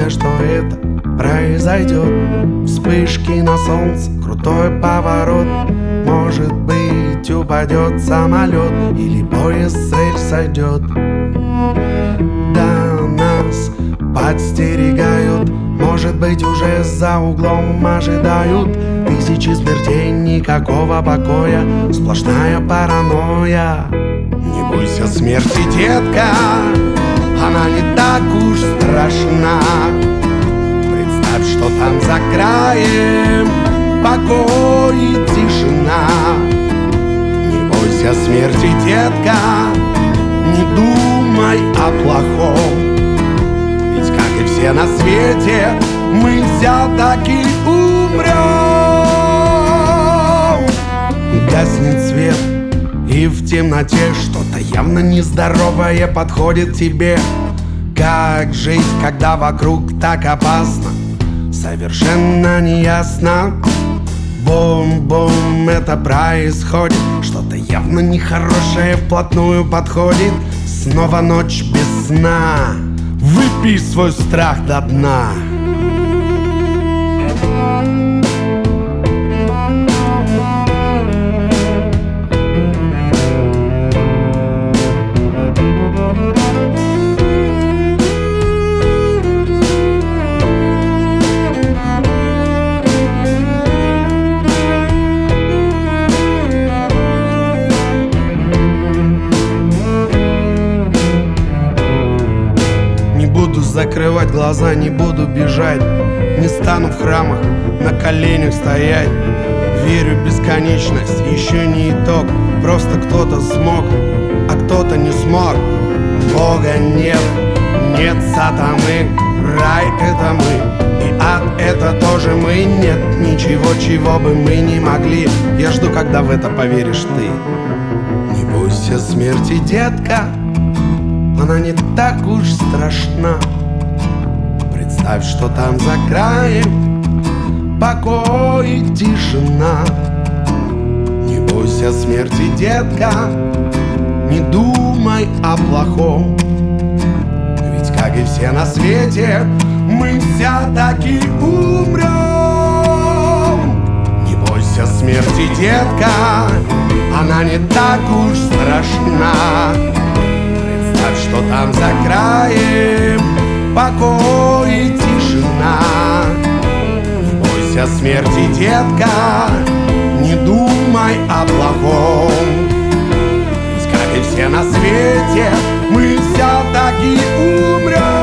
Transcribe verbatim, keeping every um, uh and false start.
боишься, что это произойдет. Вспышки на солнце, крутой поворот. Может быть, упадет самолет или поезд с цель сойдет. Да, нас подстерегают, может быть, уже за углом ожидают тысячи смертей, никакого покоя, сплошная паранойя. Не бойся смерти, детка, она не так уж страшна. Представь, что там за краем покой и тишина. Не бойся смерти, детка, не думай о плохом. Ведь, как и все на свете, мы все-таки умрем. Гаснет свет, и в темноте что-то явно нездоровое подходит тебе. Как жить, когда вокруг так опасно, совершенно неясно. Бум-бум, это происходит, что-то явно нехорошее вплотную подходит. Снова ночь без сна, выпей свой страх до дна. Закрывать глаза, не буду бежать, не стану в храмах на коленях стоять. Верю в бесконечность, еще не итог. Просто кто-то смог, а кто-то не смог. Бога нет, нет сатаны. Рай — это мы, и ад — это тоже мы. Нет ничего, чего бы мы не могли. Я жду, когда в это поверишь ты. Не бойся смерти, детка, она не так уж страшна. Представь, что там за краем покой и тишина. Не бойся смерти, детка, не думай о плохом. Ведь, как и все на свете, мы все-таки умрем. Не бойся смерти, детка, она не так уж страшна. Представь, что там за краем покой и тишина. Не бойся смерти, детка, не думай о плохом. Ведь, как и все на свете, мы все-таки умрем.